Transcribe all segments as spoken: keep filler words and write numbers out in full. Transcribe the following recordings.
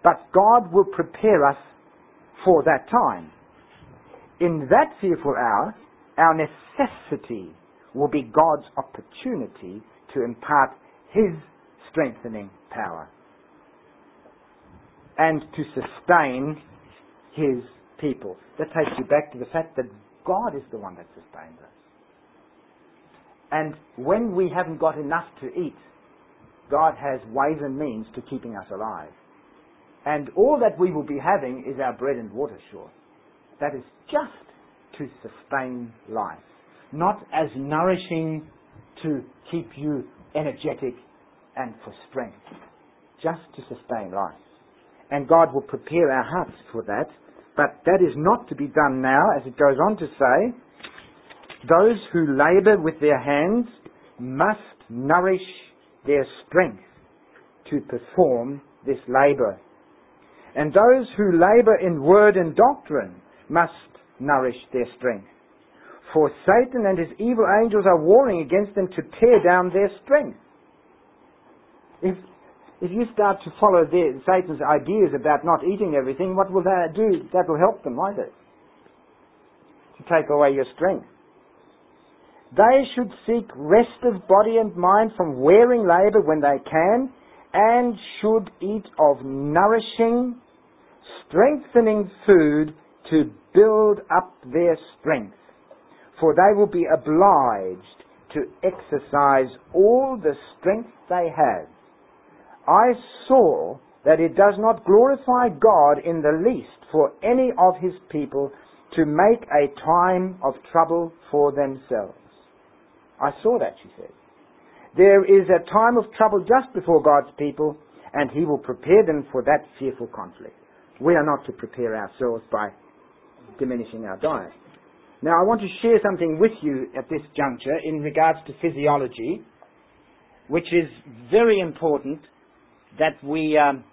But God will prepare us for that time. In that fearful hour, our necessity will be God's opportunity to impart His strengthening power and to sustain His people. That takes you back to the fact that God is the one that sustains us. And when we haven't got enough to eat, God has ways and means to keeping us alive. And all that we will be having is our bread and water short. That is just to sustain life, not as nourishing to keep you energetic and for strength, just to sustain life. And God will prepare our hearts for that, but that is not to be done now, as it goes on to say, those who labour with their hands must nourish their strength to perform this labour. And those who labour in word and doctrine must nourish their strength. For Satan and his evil angels are warring against them to tear down their strength. If, if you start to follow their, Satan's ideas about not eating everything, what will that do? That will help them, won't it? To take away your strength. They should seek rest of body and mind from wearing labour when they can, and should eat of nourishing, strengthening food to build up their strength. For they will be obliged to exercise all the strength they have. I saw that it does not glorify God in the least for any of His people to make a time of trouble for themselves. I saw that, she said. There is a time of trouble just before God's people, and He will prepare them for that fearful conflict. We are not to prepare ourselves by diminishing our diet. Now, I want to share something with you at this juncture in regards to physiology, which is very important that we um,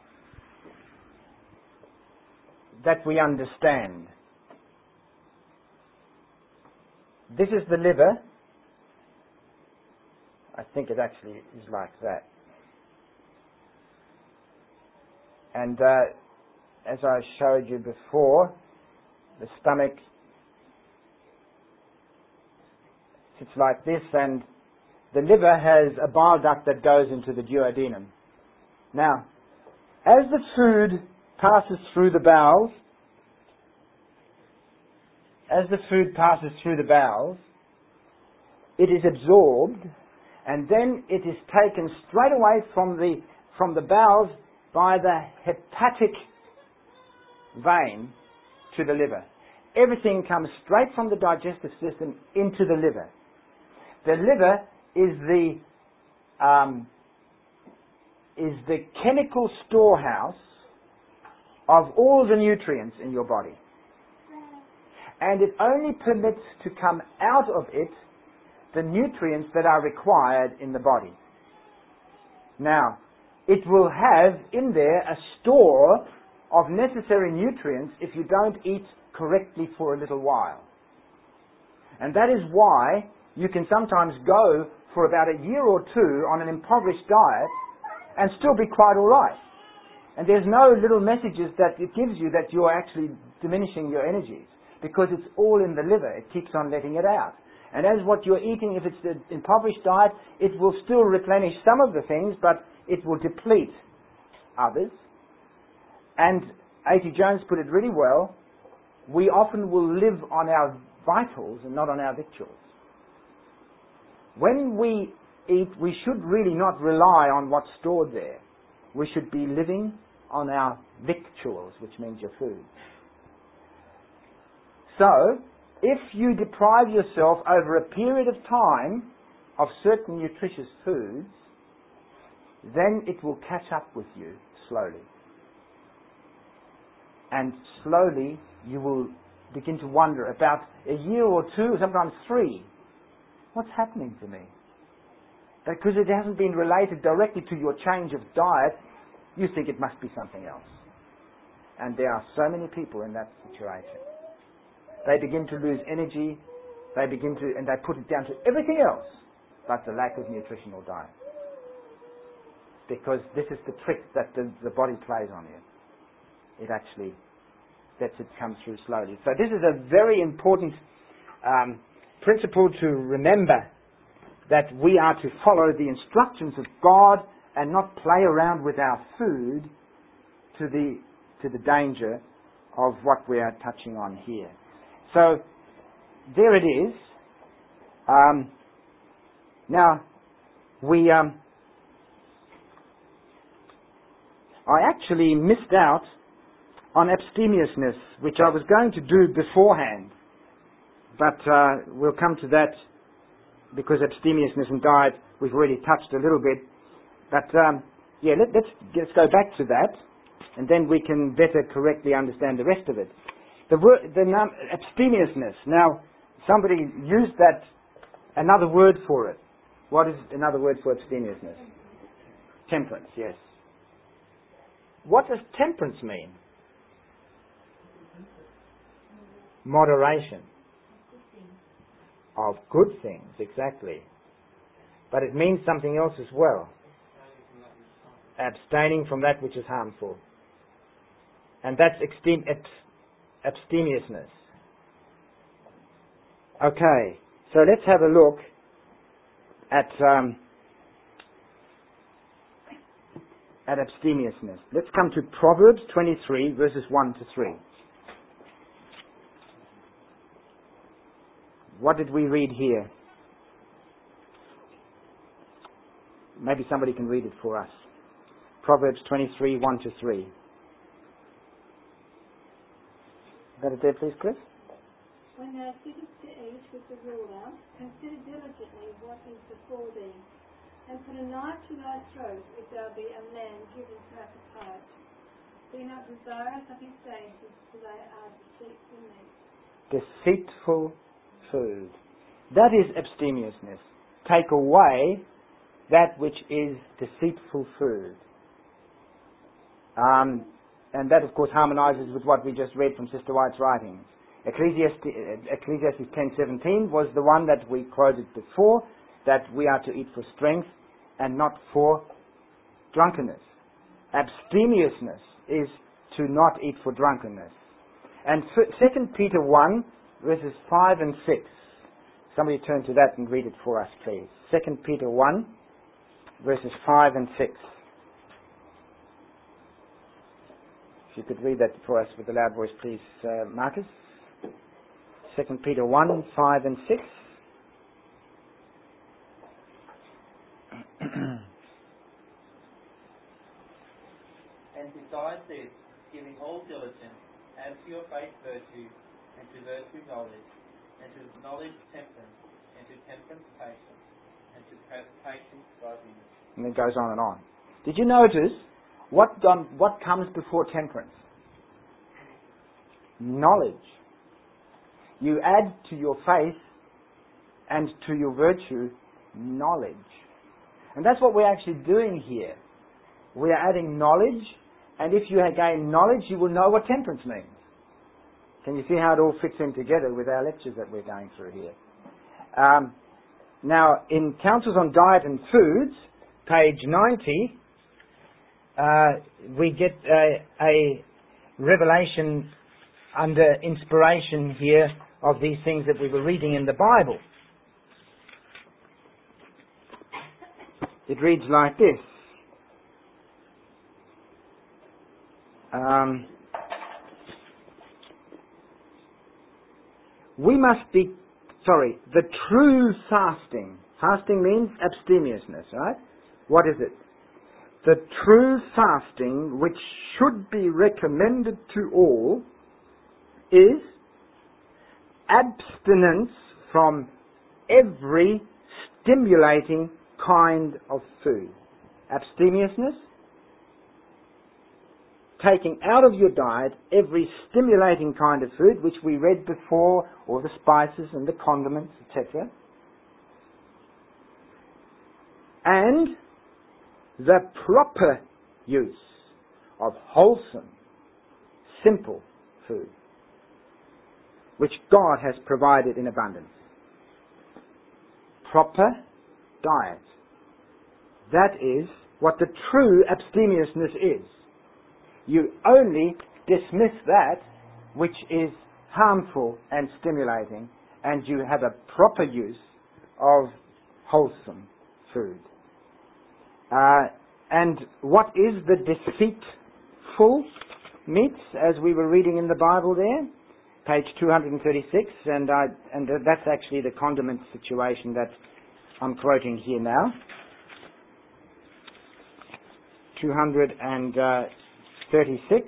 that we understand. This is the liver. I think it actually is like that. And uh, as I showed you before, the stomach sits like this, and the liver has a bile duct that goes into the duodenum. Now, as the food passes through the bowels, as the food passes through the bowels, it is absorbed, and then it is taken straight away from the from the bowels by the hepatic vein to the liver. Everything comes straight from the digestive system into the liver. The liver is the um, is the chemical storehouse of all the nutrients in your body. And it only permits to come out of it the nutrients that are required in the body. Now, it will have in there a store of necessary nutrients if you don't eat correctly for a little while. And that is why you can sometimes go for about a year or two on an impoverished diet and still be quite all right. And there's no little messages that it gives you that you're actually diminishing your energies, because it's all in the liver. It keeps on letting it out. And as what you're eating, if it's an impoverished diet, it will still replenish some of the things, but it will deplete others. And A T Jones put it really well. We often will live on our vitals and not on our victuals. When we eat, we should really not rely on what's stored there. We should be living on our victuals, which means your food. So, if you deprive yourself over a period of time of certain nutritious foods, then it will catch up with you slowly. And slowly you will begin to wonder about a year or two, sometimes three. What's happening to me? Because it hasn't been related directly to your change of diet, you think it must be something else. And there are so many people in that situation. They begin to lose energy, they begin to, and they put it down to everything else but the lack of nutritional diet. because this is the trick that the, the body plays on you. It actually lets it come through slowly. So this is a very important um, principle to remember, that we are to follow the instructions of God and not play around with our food to the to the danger of what we are touching on here. So there it is. Um, now we um, I actually missed out on abstemiousness, which I was going to do beforehand, but uh, we'll come to that, because abstemiousness and diet we've already touched a little bit. But um, yeah, let, let's let's go back to that, and then we can better correctly understand the rest of it. The word, the num, abstemiousness. Now, somebody used that another word for it. What is another word for abstemiousness? Temperance. Yes. What does temperance mean? Moderation of good things, exactly. But it means something else as well. Abstaining from that which is harmful. And that's extreme abstemiousness. Okay, so let's have a look at um, at abstemiousness. Let's come to Proverbs twenty-three, verses one to three. What did we read here? Maybe somebody can read it for us. Proverbs twenty-three, one to three. Got it there, please, Chris? When thou sittest to eat with the ruler, consider diligently what is before thee, and put a knife to thy throat if thou be a man given to appetite. Be not desirous of his dainties, for they are deceitful meat. Deceitful food. That is abstemiousness. Take away that which is deceitful food. Um, and that, of course, harmonizes with what we just read from Sister White's writings. Ecclesiastes, Ecclesiastes ten seventeen was the one that we quoted before, that we are to eat for strength and not for drunkenness. Abstemiousness is to not eat for drunkenness. And Second Peter one, verses five and six. Somebody turn to that and read it for us, please. Second Peter one, verses five and six. If you could read that for us with a loud voice, please, uh, Marcus. Second Peter one, five and six. And besides this, giving all diligence, add to your faith virtue, and to virtue knowledge, and to knowledge temperance, and to temperance patience, and to patience godliness. And it goes on and on. Did you notice what done, what comes before temperance? Knowledge. You add to your faith and to your virtue knowledge. And that's what we're actually doing here. We are adding knowledge, and if you gain knowledge, you will know what temperance means. Can you see how it all fits in together with our lectures that we're going through here? Um, now, in Counsels on Diet and Foods, page ninety, uh, we get a, a revelation under inspiration here of these things that we were reading in the Bible. It reads like this. Um, we must be, sorry, the true fasting. Fasting means abstemiousness, right? What is it? The true fasting, which should be recommended to all, is abstinence from every stimulating kind of food. Abstemiousness, taking out of your diet every stimulating kind of food, which we read before, all the spices and the condiments, et cetera. And the proper use of wholesome, simple food, which God has provided in abundance. Proper diet. That is what the true abstemiousness is. You only dismiss that which is harmful and stimulating, and you have a proper use of wholesome food. Uh, and what is the deceitful meats, as we were reading in the Bible there? Page two hundred thirty-six, and, I, and that's actually the condiment situation that I'm quoting here now. two hundred thirty-six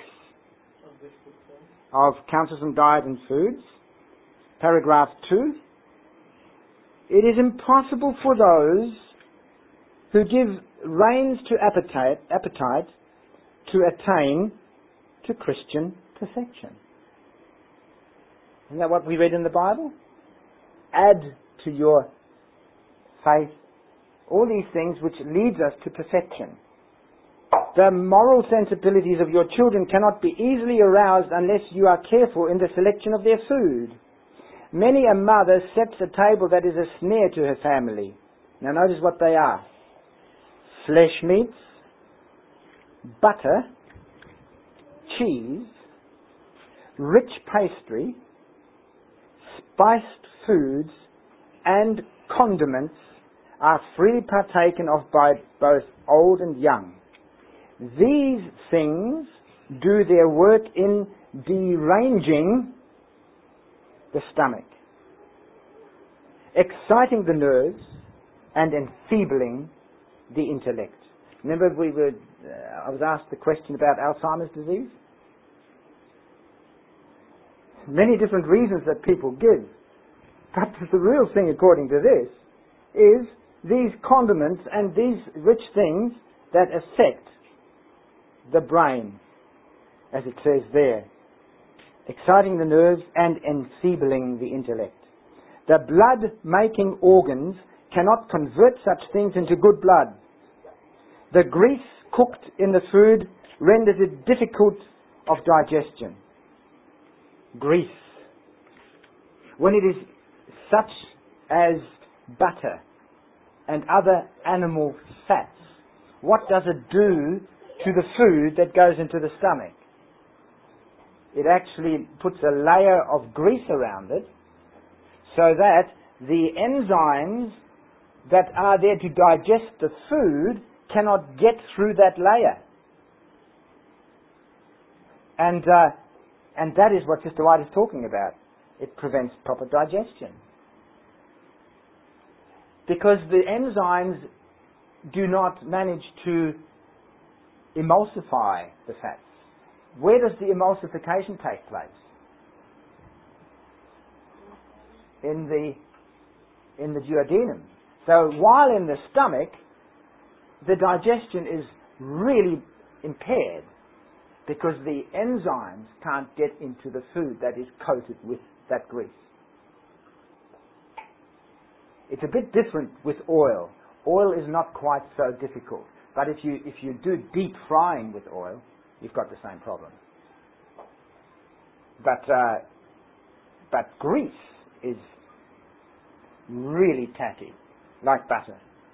of Counsels on Diet and Foods, paragraph two. It is impossible for those who give reins to appetite, appetite to attain to Christian perfection. Isn't that what we read in the Bible? Add to your faith all these things which leads us to perfection. The moral sensibilities of your children cannot be easily aroused unless you are careful in the selection of their food. Many a mother sets a table that is a snare to her family. Now notice what they are. Flesh meats, butter, cheese, rich pastry, spiced foods, and condiments are freely partaken of by both old and young. These things do their work in deranging the stomach, exciting the nerves, and enfeebling the intellect. Remember, we were, uh, I was asked the question about Alzheimer's disease? Many different reasons that people give. But the real thing, according to this, is these condiments and these rich things that affect the brain, as it says there, exciting the nerves and enfeebling the intellect. The blood-making organs cannot convert such things into good blood. The grease cooked in the food renders it difficult of digestion. Grease. When it is such as butter and other animal fats, what does it do to the food that goes into the stomach? It actually puts a layer of grease around it so that the enzymes that are there to digest the food cannot get through that layer. And uh, and that is what Sister White is talking about. It prevents proper digestion. Because the enzymes do not manage to emulsify the fats. Where does the emulsification take place? In the in the duodenum. So while in the stomach, the digestion is really impaired because the enzymes can't get into the food that is coated with that grease. It's a bit different with oil. Oil is not quite so difficult. But if you if you do deep frying with oil, you've got the same problem. But uh, but grease is really tatty, like butter.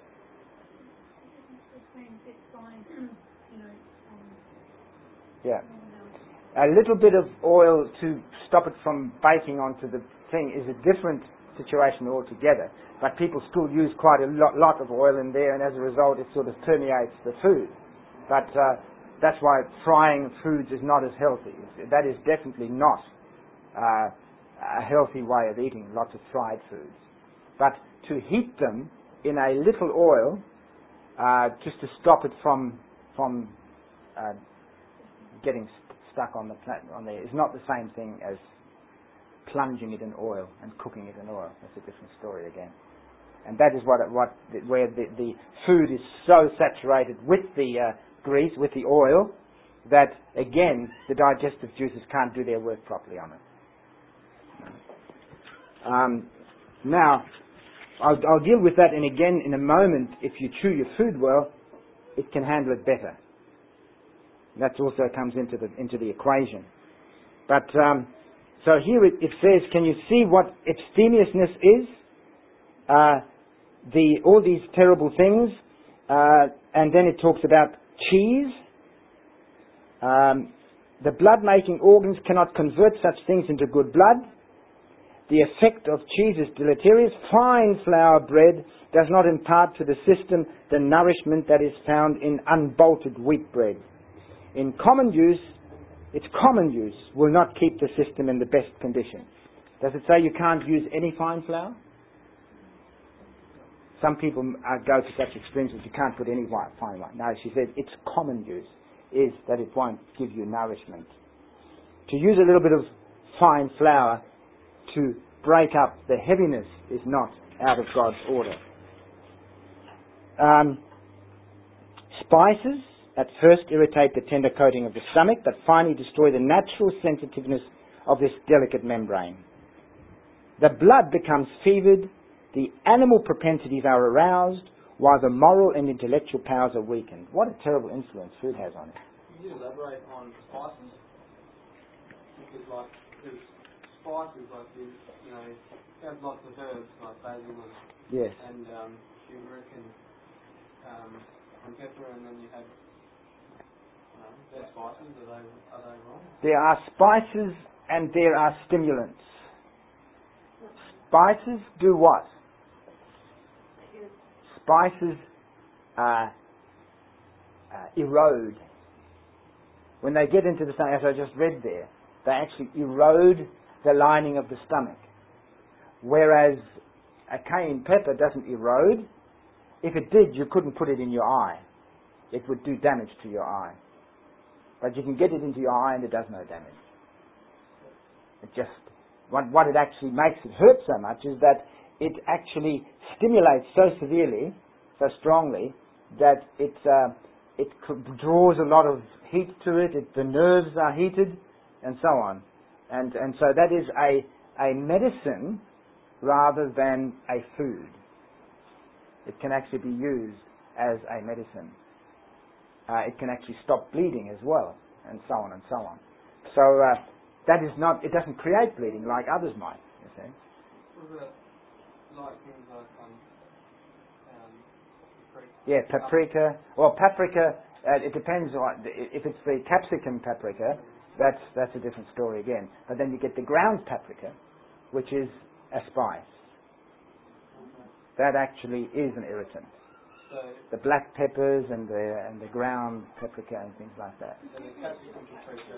Yeah. A little bit of oil to stop it from baking onto the thing is a different situation altogether. But people still use quite a lot, lot of oil in there, and as a result it sort of permeates the food. But uh, that's why frying foods is not as healthy. It's, that is definitely not uh, a healthy way of eating lots of fried foods. But to heat them in a little oil, uh, just to stop it from from uh, getting st- stuck on the pla- on there, is not the same thing as plunging it in oil and cooking it in oil. That's a different story again. And that is what it, what where the, the food is so saturated with the uh, grease, with the oil, that again the digestive juices can't do their work properly on it. Um, now, I'll, I'll deal with that, and again in a moment. If you chew your food well, it can handle it better. That also comes into the into the equation. But um, so here it, it says, can you see what abstemiousness is? Uh, the all these terrible things. Uh, and then it talks about cheese. Um, the blood-making organs cannot convert such things into good blood. The effect of cheese is deleterious. Fine flour bread does not impart to the system the nourishment that is found in unbolted wheat bread. In common use, its common use will not keep the system in the best condition. Does it say you can't use any fine flour? Some people uh, go to such extremes that you can't put any white, fine wine. No, she said its common use is that it won't give you nourishment. To use a little bit of fine flour to break up the heaviness is not out of God's order. Um, spices at first irritate the tender coating of the stomach, but finally destroy the natural sensitiveness of this delicate membrane. The blood becomes fevered, the animal propensities are aroused, while the moral and intellectual powers are weakened. What a terrible influence food has on it. Can you elaborate on spices? Because like, there's spices like you, you know, you have lots of herbs like basil and yes. and um, turmeric and um, and pepper, and then you have you know, they're spices. Are they are they wrong? There are spices and there are stimulants. Spices do what? Spices uh, uh, erode. When they get into the stomach, as I just read there, they actually erode the lining of the stomach. Whereas a cayenne pepper doesn't erode. If it did, you couldn't put it in your eye. It would do damage to your eye. But you can get it into your eye and it does no damage. It just, what, what it actually makes it hurt so much is that it actually stimulates so severely, so strongly, that it uh, it draws a lot of heat to it, it, the nerves are heated, and so on. And and so that is a, a medicine rather than a food. It can actually be used as a medicine. Uh, it can actually stop bleeding as well, and so on and so on. So uh, that is not, it doesn't create bleeding like others might, you see. Was it like things like um, um, paprika? Yeah, paprika. Well, paprika, uh, it depends on, if it's the capsicum paprika, that's that's a different story again. But then you get the ground paprika, which is a spice. Okay. That actually is an irritant. So, the black peppers and the and the ground paprika and things like that. and the capsicum paprika.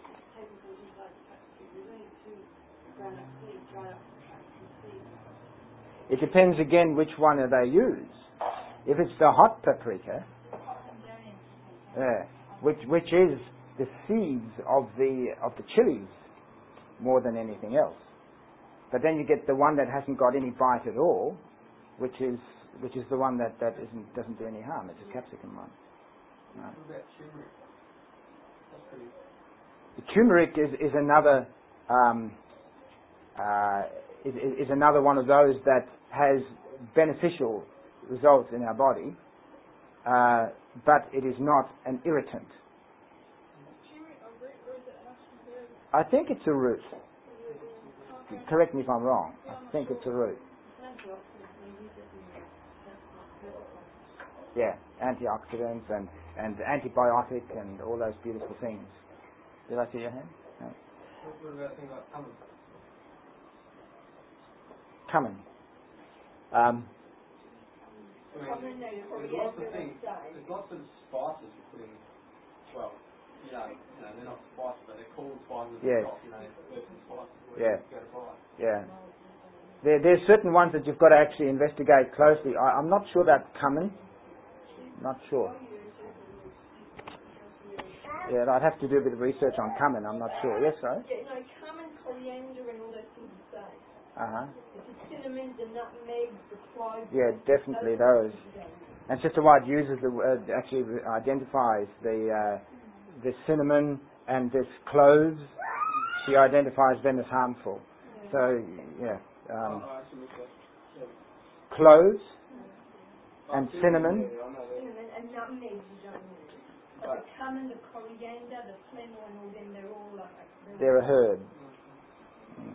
It depends again which one they use. If it's the hot paprika, yeah, which which is the seeds of the of the chilies more than anything else. But then you get the one that hasn't got any bite at all, which is which is the one that, that isn't doesn't do any harm. It's a capsicum one. No. What about turmeric? That's pretty. The turmeric is is another um, uh, is, is another one of those that has beneficial results in our body, uh, but it is not an irritant. I think it's a root. Correct me if I'm wrong. I think it's a root. Yeah, antioxidants and, and antibiotic and all those beautiful things. Did I see your hand? No. What about things like cumin? Cumin. Um, I mean, there's lots of things. There's lots of spices you put in. Well, you know, you know, they're not spices, but they're called spices. Yes. Not, you know, herbs and spices. Yeah. You go to buy. yeah. There, there's certain ones that you've got to actually investigate closely. I, I'm not sure about cumin. Not sure. Yeah, I'd have to do a bit of research on cumin. I'm not sure. Yes, sorry? Yeah, no, cumin, coriander and all those things you say. Uh-huh. The cinnamon, the nutmeg, the cloves. Yeah, definitely those. And Sister White uses the word, actually identifies the uh, the cinnamon and this cloves. She identifies them as harmful. Yeah. So, yeah. Um, Oh, I actually looked at yeah. cloves Oh, and cinnamon. Yeah, I know that. Cinnamon and nutmeg you don't need. But the cumin, the coriander, the fennel and all them, they're all like... They're a herb. Mm.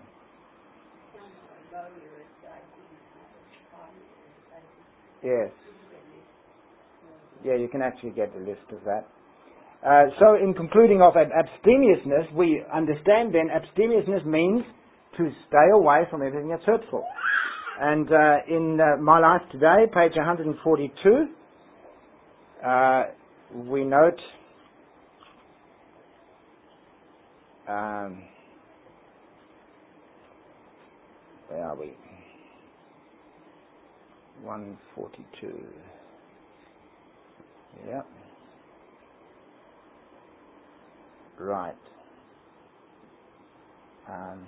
Yes. Yeah, you can actually get a list of that. Uh, so in concluding of ab- abstemiousness, we understand then abstemiousness means to stay away from everything that's hurtful. And uh, in uh, My Life Today, page one forty-two, uh, we note um, where are we? one forty-two. Yeah. Right. Um,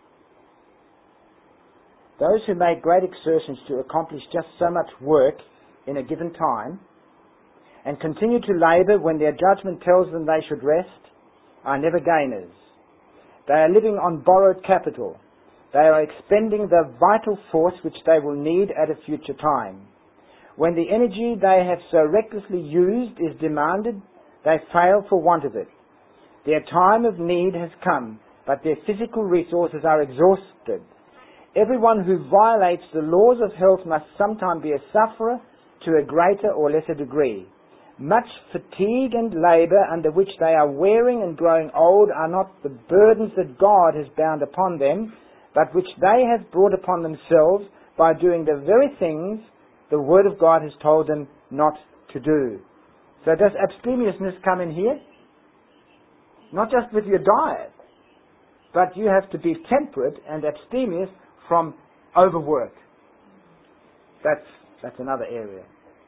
those who make great exertions to accomplish just so much work in a given time and continue to labour when their judgment tells them they should rest are never gainers. They are living on borrowed capital. They are expending the vital force which they will need at a future time. When the energy they have so recklessly used is demanded, they fail for want of it. Their time of need has come, but their physical resources are exhausted. Everyone who violates the laws of health must sometime be a sufferer to a greater or lesser degree. Much fatigue and labour under which they are wearing and growing old are not the burdens that God has bound upon them, but which they have brought upon themselves by doing the very things the Word of God has told them not to do. So does abstemiousness come in here? Not just with your diet, but you have to be temperate and abstemious from overwork. That's that's another area.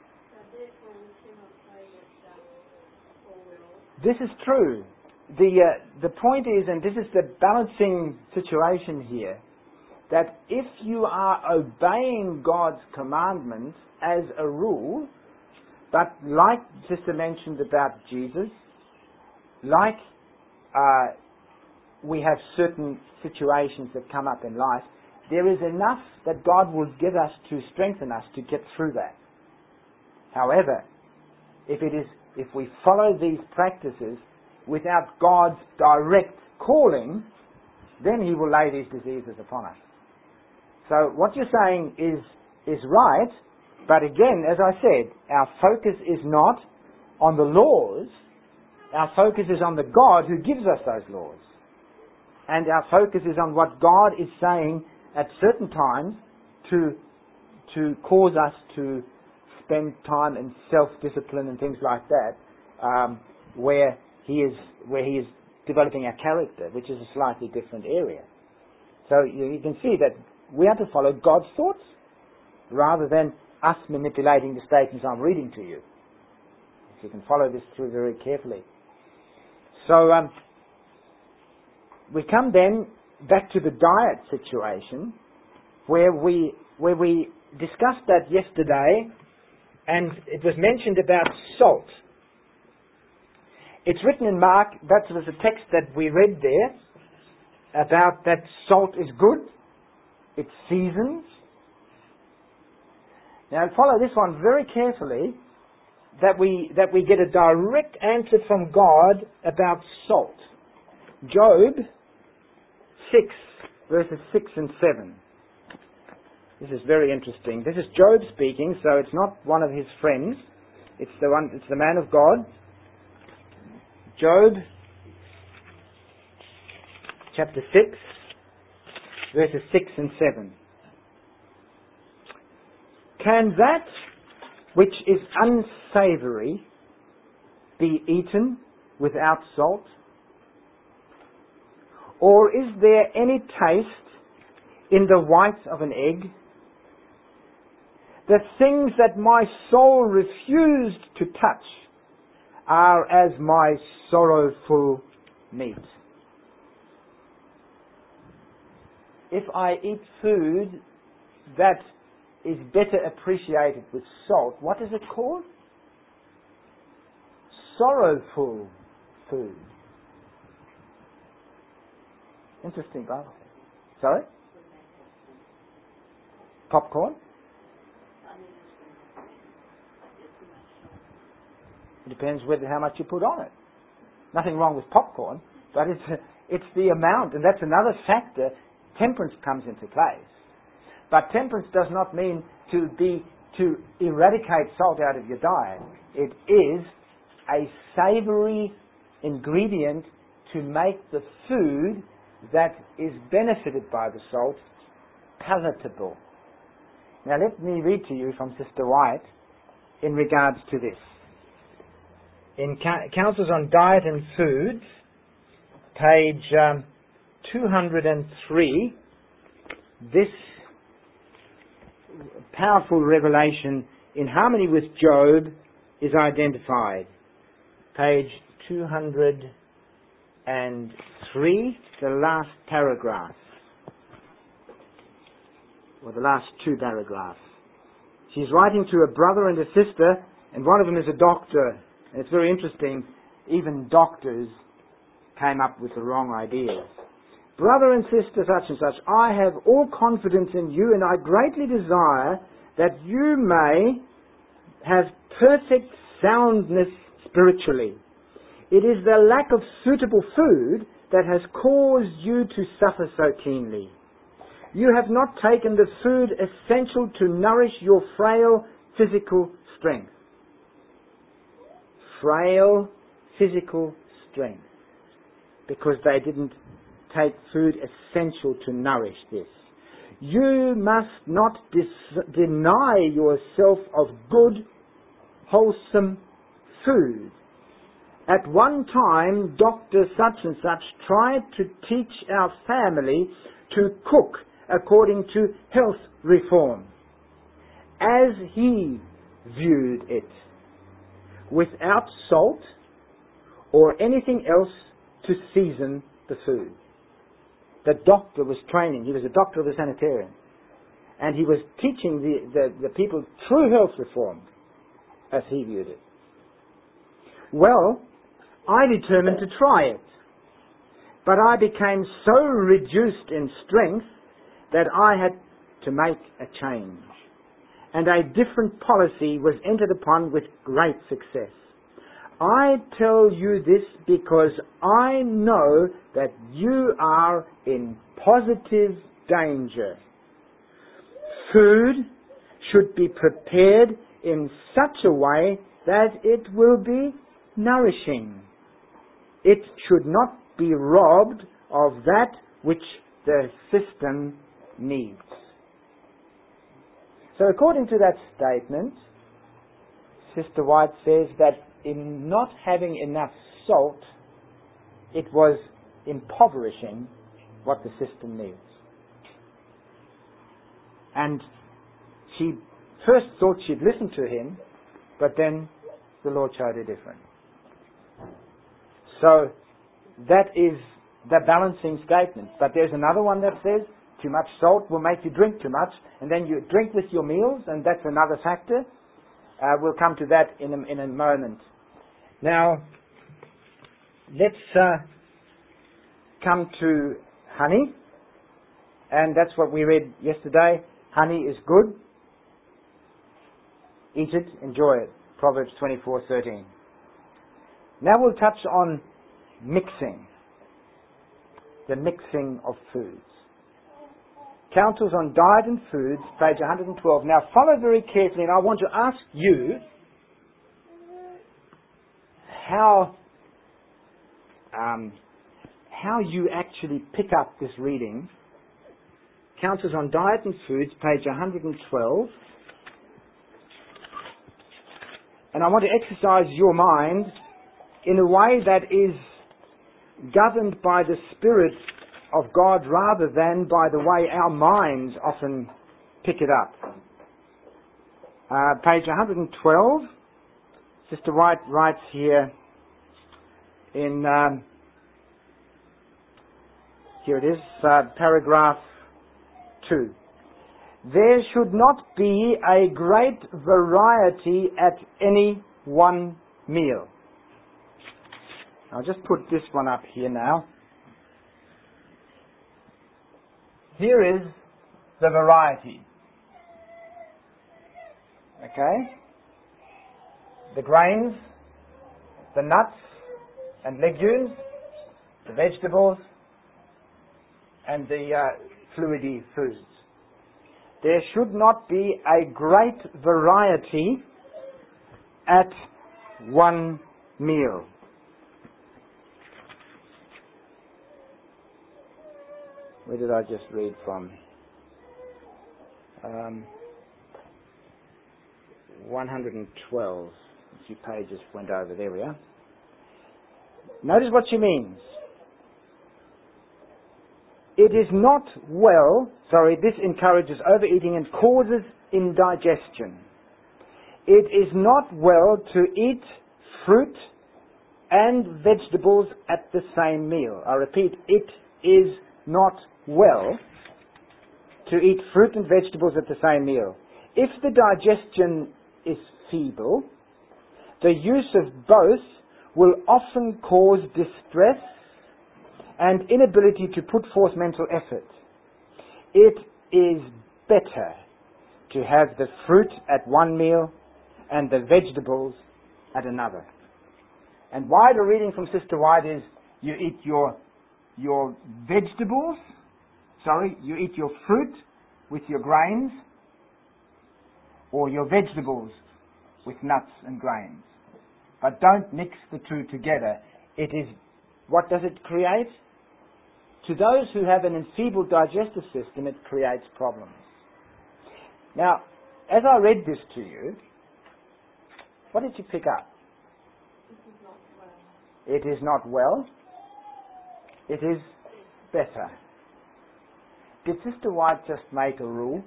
This is true. The uh, the point is, and this is the balancing situation here, that if you are obeying God's commandments as a rule, but like Sister mentioned about Jesus, like uh, we have certain situations that come up in life, there is enough that God will give us to strengthen us to get through that. However, if it is if we follow these practices without God's direct calling, then He will lay these diseases upon us. So what you're saying is is right, but again, as I said, our focus is not on the laws, our focus is on the God who gives us those laws. And our focus is on what God is saying at certain times to to cause us to spend time in self-discipline and things like that, um, where He is where He is developing our character, which is a slightly different area. So you, you can see that we have to follow God's thoughts rather than us manipulating the statements I'm reading to you. If you can follow this through very carefully. So um, we come then back to the diet situation, where we where we discussed that yesterday, and it was mentioned about salt. It's written in Mark, that was a text that we read there, about that salt is good, it seasons. Now follow this one very carefully, that we that we get a direct answer from God about salt. Job six, verses six and seven. This is very interesting. This is Job speaking, so it's not one of his friends. It's the one. It's the man of God. Job, chapter six, verses six and seven. Can that which is unsavoury be eaten without salt? Or is there any taste in the white of an egg? The things that my soul refused to touch are as my sorrowful meat. If I eat food that is better appreciated with salt, what is it called? Sorrowful food. Interesting Bible. Sorry? Popcorn? It depends whether how much you put on it. Nothing wrong with popcorn, but it's it's the amount, and that's another factor. Temperance comes into place. But temperance does not mean to be to eradicate salt out of your diet. It is a savoury ingredient to make the food that is benefited by the salt palatable. Now let me read to you from Sister White in regards to this. In Counsels on Diet and Foods, page um, two hundred three, this powerful revelation in harmony with Job is identified. Page two hundred three, the last paragraph, or the last two paragraphs. She's writing to a brother and a sister, and one of them is a doctor. And it's very interesting, even doctors came up with the wrong ideas. Brother and sister such and such, I have all confidence in you, and I greatly desire that you may have perfect soundness spiritually. It is the lack of suitable food that has caused you to suffer so keenly. You have not taken the food essential to nourish your frail physical strength. Frail physical strength. Because they didn't take food essential to nourish this. You must not dis- deny yourself of good, wholesome food. At one time, Doctor such and such tried to teach our family to cook according to health reform, as he viewed it, without salt or anything else to season the food. The doctor was training. He was a doctor of the sanitarium. And he was teaching the, the, the people true health reform as he viewed it. Well, I determined to try it. But I became so reduced in strength that I had to make a change. And a different policy was entered upon with great success. I tell you this because I know that you are in positive danger. Food should be prepared in such a way that it will be nourishing. It should not be robbed of that which the system needs. So according to that statement, Sister White says that in not having enough salt, it was impoverishing what the system needs. And she first thought she'd listen to him, but then the Lord showed her different. So that is the balancing statement. But there's another one that says too much salt will make you drink too much, and then you drink with your meals, and that's another factor. Uh, we'll come to that in a, in a moment. Now, let's uh, come to honey, and that's what we read yesterday. Honey is good. Eat it, enjoy it. Proverbs twenty-four thirteen. Now we'll touch on mixing. The mixing of foods. Counsels on Diet and Foods, page one hundred twelve. Now follow very carefully, and I want to ask you how um, how you actually pick up this reading. Counsels on Diet and Foods, page one hundred twelve. And I want to exercise your mind in a way that is governed by the Spirit of God rather than by the way our minds often pick it up. Uh, page one hundred twelve, Sister White writes here in, um, here it is, uh, paragraph two. There should not be a great variety at any one meal. I'll just put this one up here now. Here is the variety. Okay? The grains, the nuts and legumes, the vegetables, and the uh, fluidy foods. There should not be a great variety at one meal. Where did I just read from? Um, one hundred twelve. A few pages went over. There we are. Notice what she means. It is not well, sorry, this encourages overeating and causes indigestion. It is not well to eat fruit and vegetables at the same meal. I repeat, it is not well to eat fruit and vegetables at the same meal. If the digestion is feeble, the use of both will often cause distress and inability to put forth mental effort. It is better to have the fruit at one meal and the vegetables at another. And why the reading from Sister White is, you eat your your vegetables, sorry, you eat your fruit with your grains, or your vegetables with nuts and grains. But don't mix the two together. It is, what does it create? To those who have an enfeebled digestive system, it creates problems. Now, as I read this to you, what did you pick up? It is not well. It is better. Did Sister White just make a rule?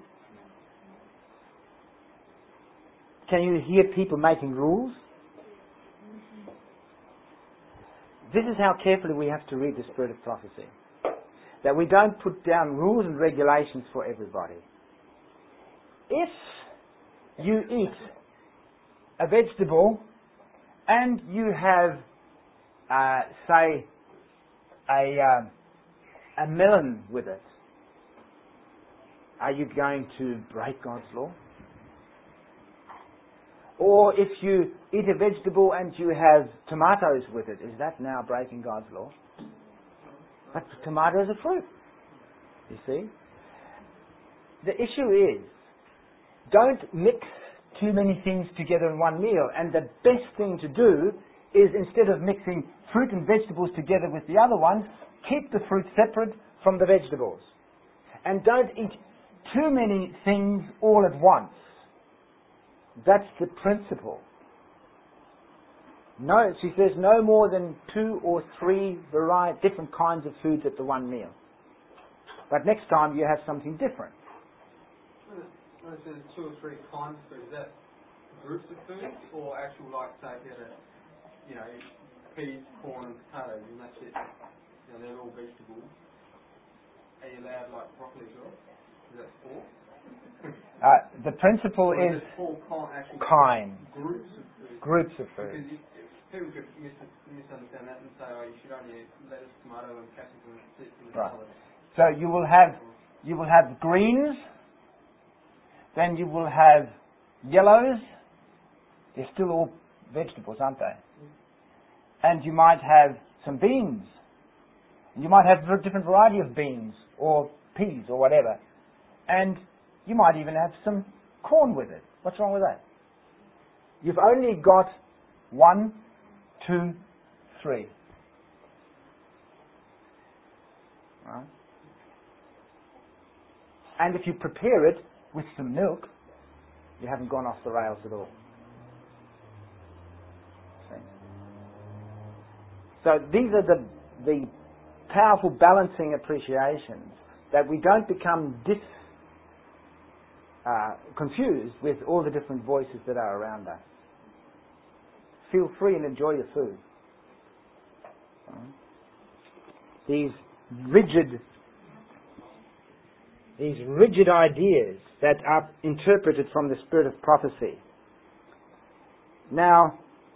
Can you hear people making rules? This is how carefully we have to read the Spirit of Prophecy. That we don't put down rules and regulations for everybody. If you eat a vegetable and you have, uh, say, a, uh, a melon with it, are you going to break God's law? Or if you eat a vegetable and you have tomatoes with it, is that now breaking God's law? But tomatoes are fruit, you see. The issue is, don't mix too many things together in one meal. And the best thing to do is, instead of mixing fruit and vegetables together with the other ones, keep the fruit separate from the vegetables. And don't eat too many things all at once. That's the principle. No, she says no more than two or three variety, different kinds of foods at the one meal. But next time you have something different. When it says two or three kinds of food, is that groups of foods or actual, like, say, get a, you know, peas, corn and potatoes and that's it? You know, they're all vegetables. Are you allowed, like, broccoli as well? Is that four? Uh, the principle or is four kind. kind. Groups of food. Groups of food. Because you, people could mis- misunderstand that and say, oh, you should only eat lettuce, tomato and capsicum and sit in the Right. salad. So you will have you will have greens, then you will have yellows. They're still all vegetables, aren't they? And you might have some beans. And you might have a different variety of beans or peas or whatever. And you might even have some corn with it. What's wrong with that? You've only got one, two, three. Right? And if you prepare it with some milk, you haven't gone off the rails at all. See? So these are the, the powerful balancing appreciations, that we don't become dis, uh, confused with all the different voices that are around us. Feel free and enjoy your food. These rigid These rigid ideas that are interpreted from the Spirit of Prophecy. Now,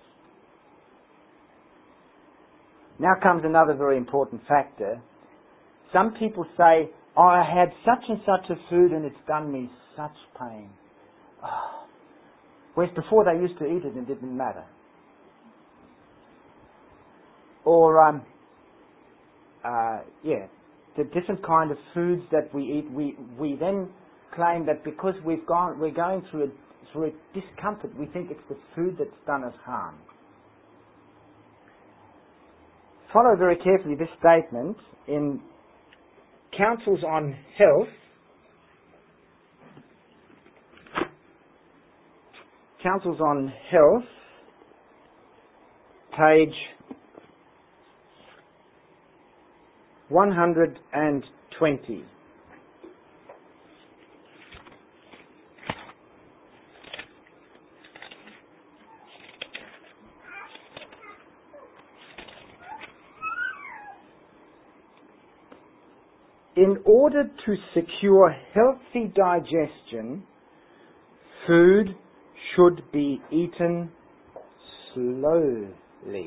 now comes another very important factor. Some people say, oh, I had such and such a food and it's done me such pain. Oh. Whereas before they used to eat it and it didn't matter. Or, um, uh, yeah, the different kind of foods that we eat, we, we then claim that because we've gone, we're going through a, through a discomfort, we think it's the food that's done us harm. follow very carefully this statement in Counsels on Health, Counsels on Health, page one hundred twenty. In order to secure healthy digestion, food should be eaten slowly.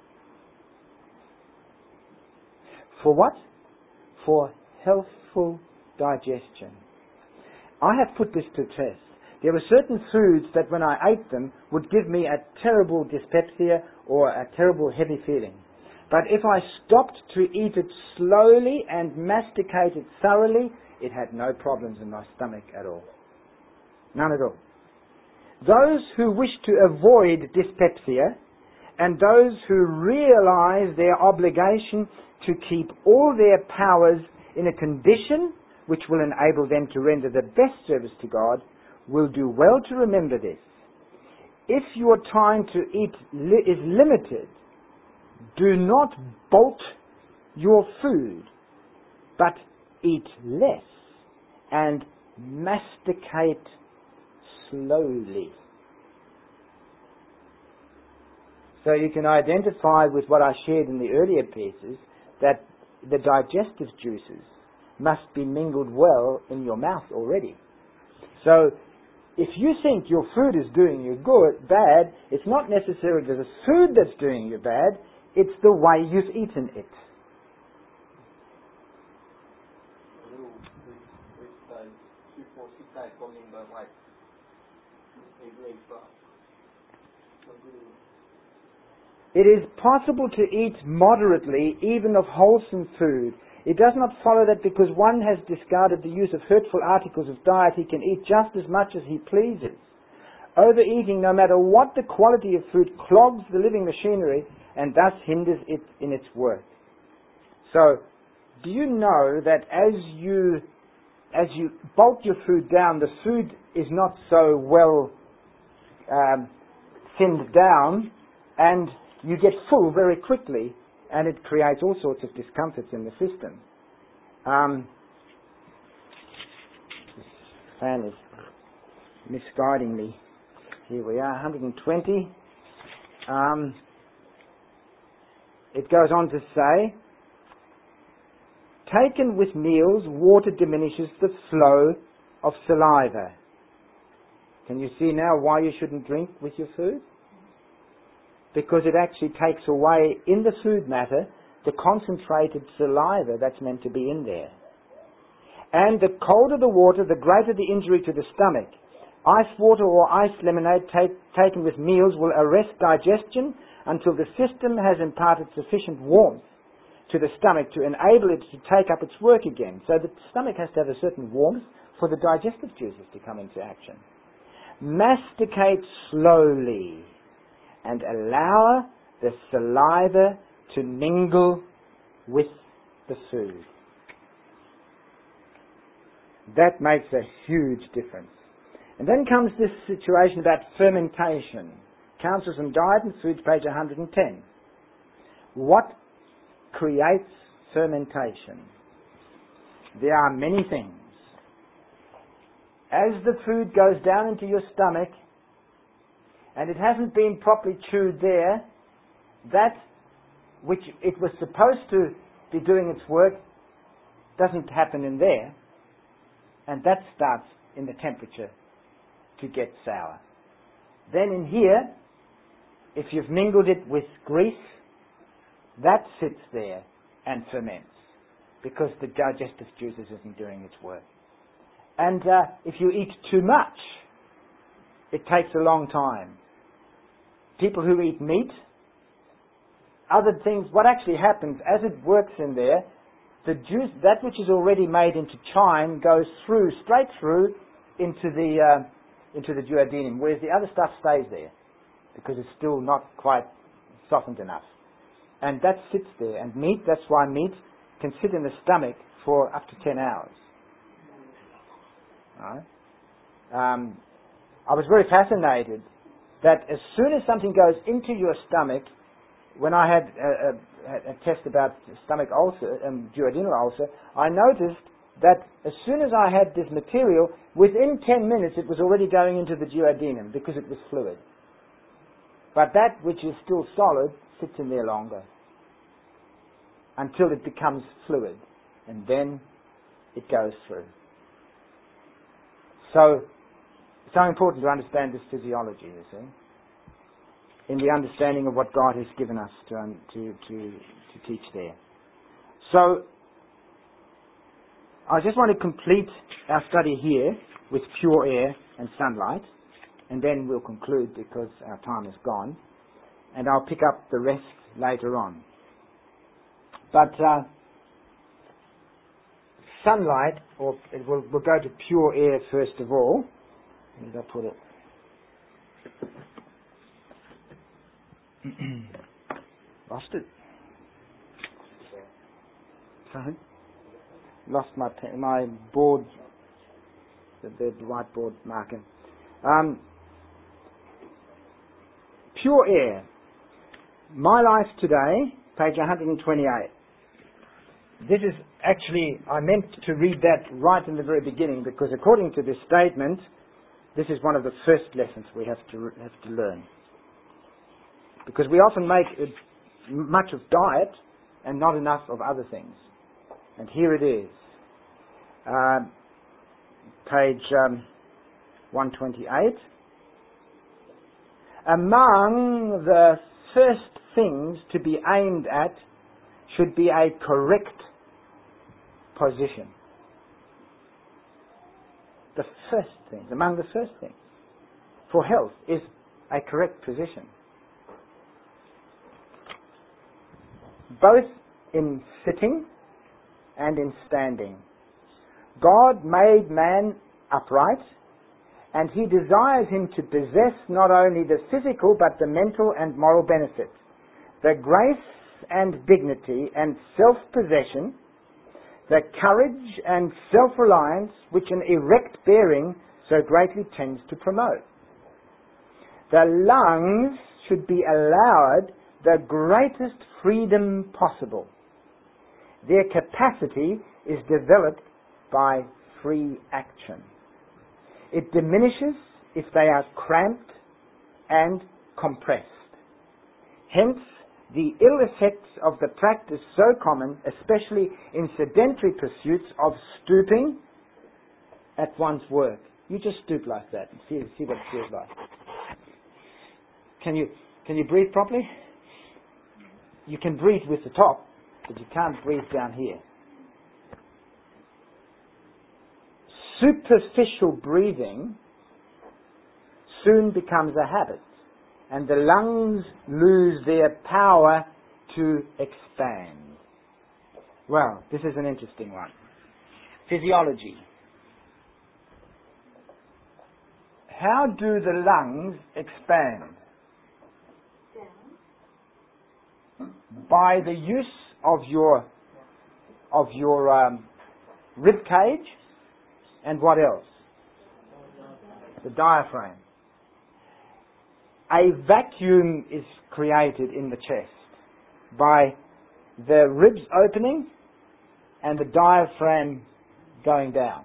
For what? For healthful digestion. I have put this to test. There were certain foods that when I ate them would give me a terrible dyspepsia or a terrible heavy feeling. But if I stopped to eat it slowly and masticate it thoroughly, it had no problems in my stomach at all. None at all. Those who wish to avoid dyspepsia and those who realize their obligation to keep all their powers in a condition which will enable them to render the best service to God will do well to remember this. If your time to eat li- is limited, do not bolt your food, but eat less and masticate slowly. So you can identify with what I shared in the earlier pieces that the digestive juices must be mingled well in your mouth already. So if you think your food is doing you good, bad, it's not necessarily the food that's doing you bad, it's the way you've eaten it. It is possible to eat moderately even of wholesome food. It does not follow that because one has discarded the use of hurtful articles of diet, he can eat just as much as he pleases. Overeating, no matter what the quality of food, clogs the living machinery and thus hinders it in its work. So, do you know that as you as you bulk your food down, the food is not so well um, thinned down, and you get full very quickly, and it creates all sorts of discomforts in the system. Um, this fan is misguiding me. Here we are, one hundred twenty. Um, it goes on to say, taken with meals, water diminishes the flow of saliva. Can you see now why you shouldn't drink with your food? Because it actually takes away, in the food matter, the concentrated saliva that's meant to be in there. And the colder the water, the greater the injury to the stomach. Ice water or ice lemonade take, taken with meals will arrest digestion until the system has imparted sufficient warmth to the stomach to enable it to take up its work again. So the stomach has to have a certain warmth for the digestive juices to come into action. Masticate slowly and allow the saliva to mingle with the food. That makes a huge difference. And then comes this situation about fermentation. Counsels on Diet and Foods, page one hundred ten. What creates fermentation? There are many things. As the food goes down into your stomach, and it hasn't been properly chewed there, that which it was supposed to be doing its work doesn't happen in there, and that starts in the temperature to get sour. Then in here, if you've mingled it with grease, that sits there and ferments because the digestive juices isn't doing its work. And uh, if you eat too much, it takes a long time. People who eat meat, other things, what actually happens as it works in there, the juice, that which is already made into chyme, goes through, straight through into the uh, into the duodenum, whereas the other stuff stays there because it's still not quite softened enough. And that sits there. And meat, that's why meat can sit in the stomach for up to ten hours. Right? Um, I was very fascinated that as soon as something goes into your stomach, when I had a, a, a test about stomach ulcer and um, duodenal ulcer, I noticed that as soon as I had this material, within ten minutes it was already going into the duodenum because it was fluid. But that which is still solid sits in there longer until it becomes fluid, and then it goes through. So, it's so important to understand this physiology, you see, in the understanding of what God has given us to, um, to, to, to teach there. So, I just want to complete our study here with pure air and sunlight, and then we'll conclude because our time is gone, and I'll pick up the rest later on. But uh, sunlight, or we'll, we'll go to pure air first of all. Where did I put it? Lost it. Sorry? Lost my pen, my board, the, the whiteboard marker. Um, pure air. My Life Today, page one twenty-eight. This is actually, I meant to read that right in the very beginning because according to this statement, this is one of the first lessons we have to have to learn. Because we often make it much of diet and not enough of other things. And here it is. Uh, page um, one twenty-eight. Among the first things to be aimed at should be a correct position. The first things, among the first things for health is a correct position. Both in sitting and in standing. God made man upright, and He desires him to possess not only the physical but the mental and moral benefits, the grace and dignity and self-possession, the courage and self-reliance which an erect bearing so greatly tends to promote. The lungs should be allowed the greatest freedom possible. Their capacity is developed by free action. It diminishes if they are cramped and compressed. Hence, the ill effects of the practice so common, especially in sedentary pursuits of stooping at one's work. You just stoop like that and see, see what it feels like. Can you, can you breathe properly? You can breathe with the top, but you can't breathe down here. Superficial breathing soon becomes a habit, and the lungs lose their power to expand. Well, this is an interesting one. Physiology. How do the lungs expand? By the use of your of your um, rib cage and what else? The diaphragm. A vacuum is created in the chest by the ribs opening and the diaphragm going down.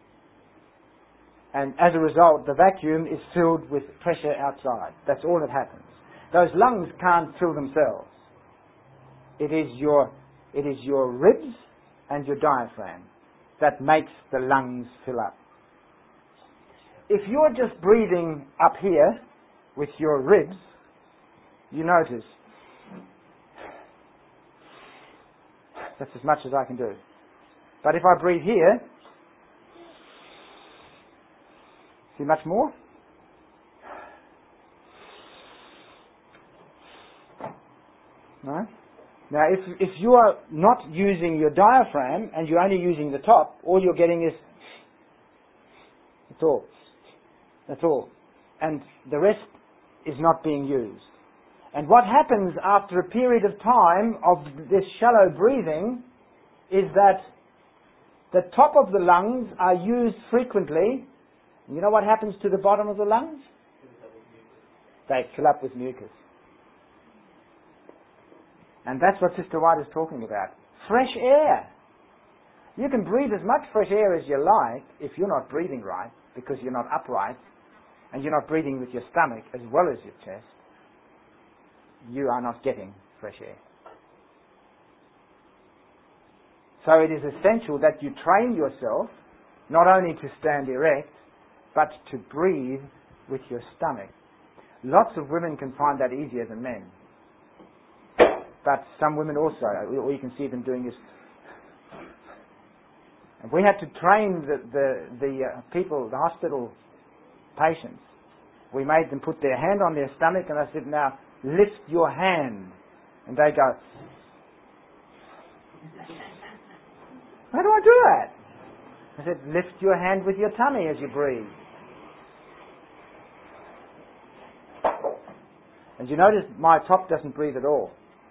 And as a result, the vacuum is filled with pressure outside. That's all that happens. Those lungs can't fill themselves. It is your, it is your ribs and your diaphragm that makes the lungs fill up. If you're just breathing up here with your ribs, you notice that's as much as I can do. But if I breathe here, see much more? No? Now, if if you are not using your diaphragm and you're only using the top, all you're getting is that's all. That's all. And the rest is not being used. And what happens after a period of time of this shallow breathing is that the top of the lungs are used frequently. You know what happens to the bottom of the lungs? They fill up with mucus. And that's what Sister White is talking about. Fresh air. You can breathe as much fresh air as you like if you're not breathing right, because you're not upright, and you're not breathing with your stomach as well as your chest. You are not getting fresh air. So it is essential that you train yourself not only to stand erect, but to breathe with your stomach. Lots of women can find that easier than men. But some women also, or you can see them doing this. And we had to train the, the, the uh, people, the hospital patients. We made them put their hand on their stomach and I said, now lift your hand. And they go, how do I do that? I said, lift your hand with your tummy as you breathe. And you notice my top doesn't breathe at all.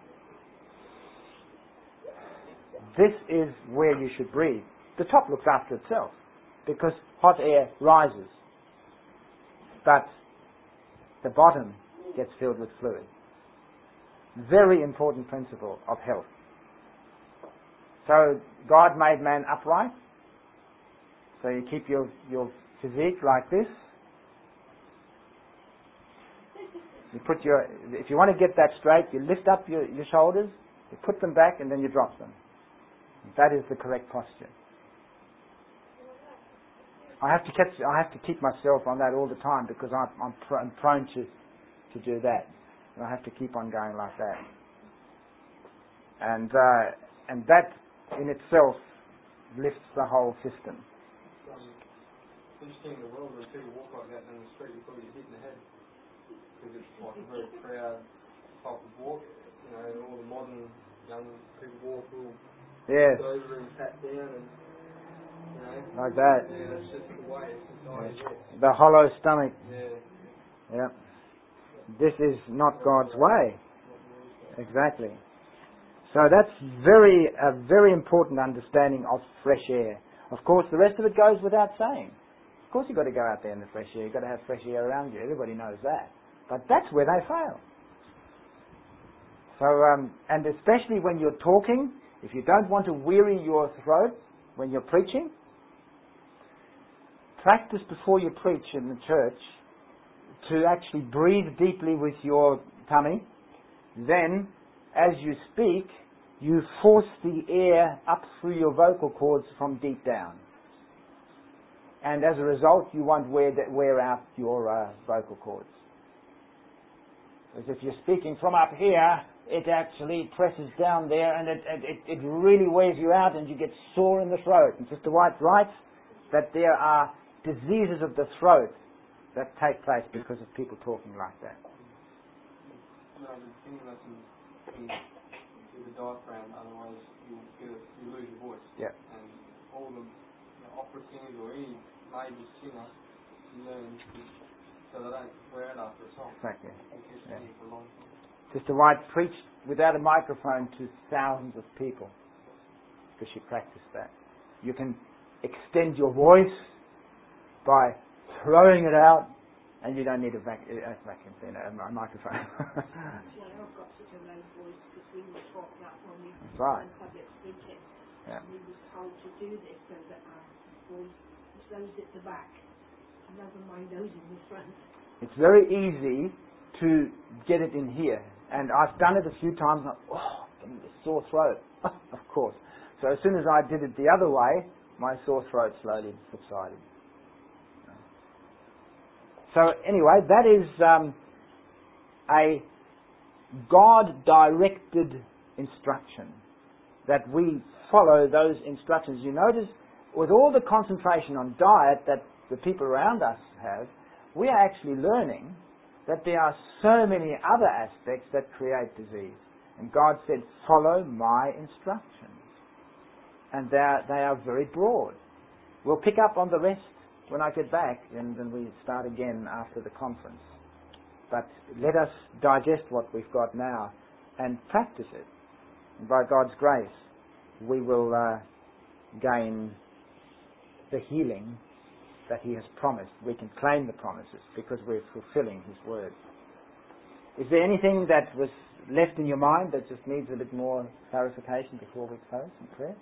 This is where you should breathe. The top looks after itself because hot air rises. But the bottom gets filled with fluid. Very important principle of health. So God made man upright. So you keep your, your physique like this. You put your, if you want to get that straight, you lift up your, your shoulders, you put them back, and then you drop them. That is the correct posture. I have to catch, I have to keep myself on that all the time because I'm, I'm, pr- I'm prone to, to do that. And I have to keep on going like that. And uh, and that in itself lifts the whole system. It's interesting in the world when people walk like that in the street, you probably hit in the head because it's like a very proud type of walk. You know, all the modern young people walk all yes. over and sat down and. You know, like that. Yeah, that's just the way. It's just the way it is. The hollow stomach. Yeah. Yeah. This is not God's way. Exactly. So that's very a very important understanding of fresh air. Of course, the rest of it goes without saying. Of course, you've got to go out there in the fresh air. You've got to have fresh air around you. Everybody knows that. But that's where they fail. So, um, and especially when you're talking, if you don't want to weary your throat when you're preaching, practice before you preach in the church to actually breathe deeply with your tummy. Then, as you speak, you force the air up through your vocal cords from deep down. And as a result, you won't wear, wear out your uh, vocal cords. Because if you're speaking from up here, it actually presses down there and it, it, it really wears you out and you get sore in the throat. And Sister White writes that there are diseases of the throat that take place because of people talking like that. You know, the singing lessons with the diaphragm, otherwise you'll get a, you lose your voice. Yeah. And all the you know, opera singers or any major singer learn to, so they don't wear out after a song. Exactly. They keep Yeah. singing for a long time. Sister White preached without a microphone to thousands of people because she practiced that. You can extend your voice by throwing it out, and you don't need a, vac- a vacuum cleaner, a microphone. Actually, I've got such a low voice because we were taught that when we That's right. were public speaking. Yeah. We were told to do this so that our voice goes at the back, never mind those in the front. It's very easy to get it in here, and I've done it a few times. And I, oh, I'm getting a sore throat. Of course. So as soon as I did it the other way, my sore throat slowly subsided. So anyway, that is um, a God-directed instruction, that we follow those instructions. You notice, with all the concentration on diet that the people around us have, we are actually learning that there are so many other aspects that create disease. And God said, follow my instructions. And they are, they are very broad. We'll pick up on the rest when I get back, and then we start again after the conference. But let us digest what we've got now and practice it. And by God's grace, we will uh, gain the healing that He has promised. We can claim the promises because we're fulfilling His word. Is there anything that was left in your mind that just needs a bit more clarification before we close in prayer?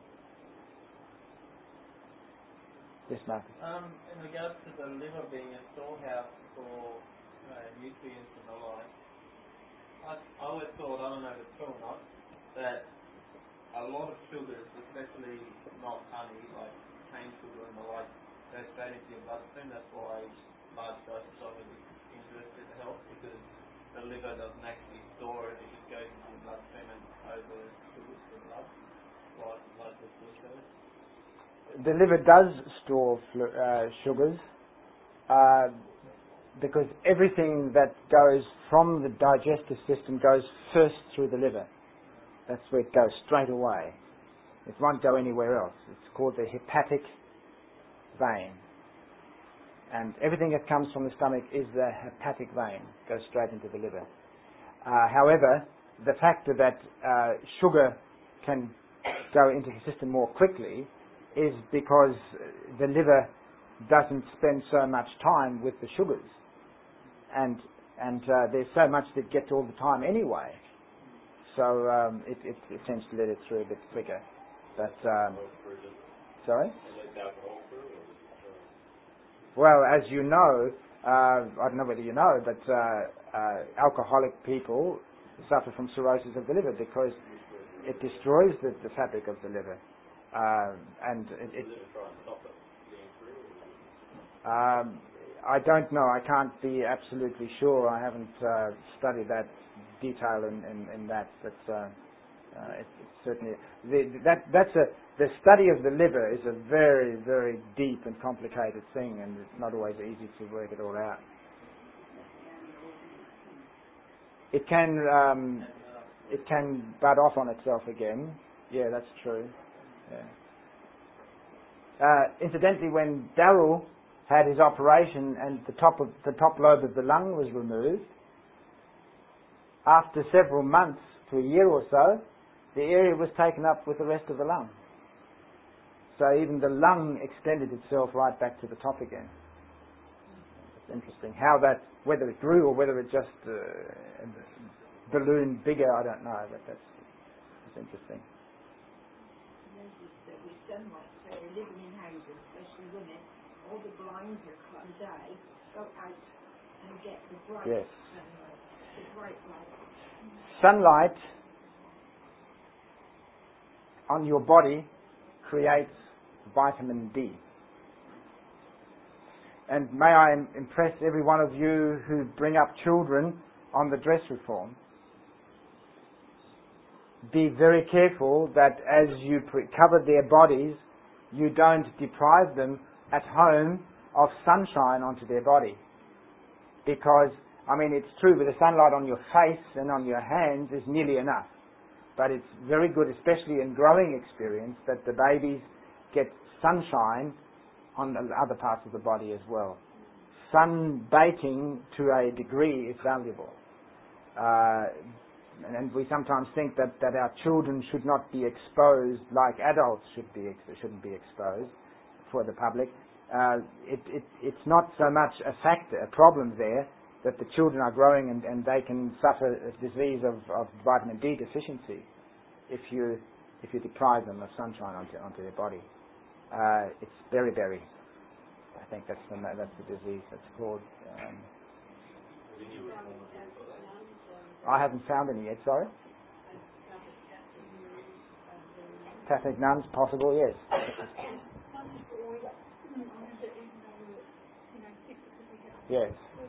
Yes, Marcus. Um, in regards to the liver being a storehouse for uh, nutrients and the like, I, I always thought, I don't know if it's true or not, that a lot of sugars, especially not honey, like cane sugar and the like, go straight into your bloodstream. That's why large doses of it is interested in health, because the liver doesn't actually store it, it just goes into your bloodstream and over sugars to the blood, like, like the glucose. The liver does store flu- uh, sugars uh, because everything that goes from the digestive system goes first through the liver. That's where it goes straight away. It won't go anywhere else. It's called the hepatic vein. And everything that comes from the stomach is the hepatic vein, goes straight into the liver. Uh, however, the factor that uh, sugar can go into the system more quickly is because the liver doesn't spend so much time with the sugars, and and uh, there's so much that gets all the time anyway, so um, it, it, it tends to let it through a bit quicker. But um, sorry. Well, as you know, uh, I don't know whether you know, but uh, uh, alcoholic people suffer from cirrhosis of the liver because it destroys the, the fabric of the liver. Uh, and it, it um, I don't know. I can't be absolutely sure. I haven't uh, studied that detail in, in, in that, but uh, uh, it, it's certainly the, that that's a the study of the liver is a very very deep and complicated thing, and it's not always easy to work it all out. It can um, it can butt off on itself again. Yeah, that's true. Yeah. Uh, incidentally, when Darryl had his operation and the top of the top lobe of the lung was removed, after several months to a year or so, the area was taken up with the rest of the lung. So even the lung extended itself right back to the top again. It's interesting how that, whether it grew or whether it just uh, ballooned bigger, I don't know, but that's, that's interesting. That with sunlight, so we're living in houses, especially women, all the blinds are closed day, go out and get the bright Yes. sunlight, the bright light. Sunlight on your body creates vitamin D. And may I impress every one of you who bring up children on the dress reform. Be very careful that as you pre- cover their bodies, you don't deprive them at home of sunshine onto their body. Because, I mean, it's true, with the sunlight on your face and on your hands is nearly enough. But it's very good, especially in growing experience, that the babies get sunshine on the other parts of the body as well. Sunbaking to a degree is valuable. Uh, And we sometimes think that, that our children should not be exposed like adults should be shouldn't be exposed for the public. Uh, it, it, it's not so much a factor, a problem there, that the children are growing and, and they can suffer a disease of, of vitamin D deficiency if you if you deprive them of sunshine onto onto their body. Uh, it's beriberi. I think that's the that's the disease that's called. Um, I haven't found any yet, sorry. Catholic nuns, possible, yes. Yes.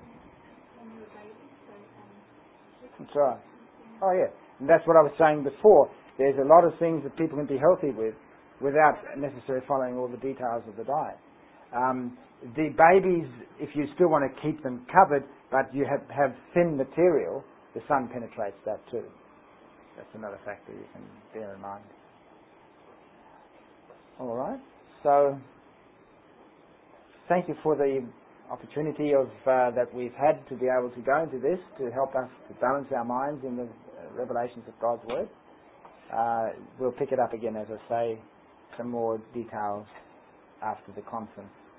That's right. Oh, yeah. And that's what I was saying before. There's a lot of things that people can be healthy with without necessarily following all the details of the diet. Um, the babies, if you still want to keep them covered, but you have, have thin material, the sun penetrates that too. That's another factor you can bear in mind. All right. So, thank you for the opportunity of uh, that we've had to be able to go into this to help us to balance our minds in the uh, revelations of God's Word. Uh, we'll pick it up again, as I say, some more details after the conference.